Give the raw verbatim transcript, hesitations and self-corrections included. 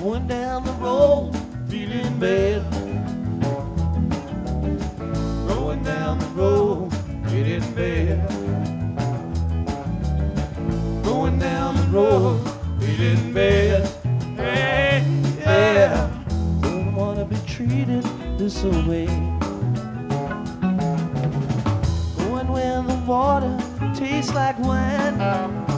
Going down the road, feeling bad. Going down the road, feeling bad. Going down the road, feeling bad. Hey, yeah. Don't wanna be treated this way. Going where the water tastes like wine.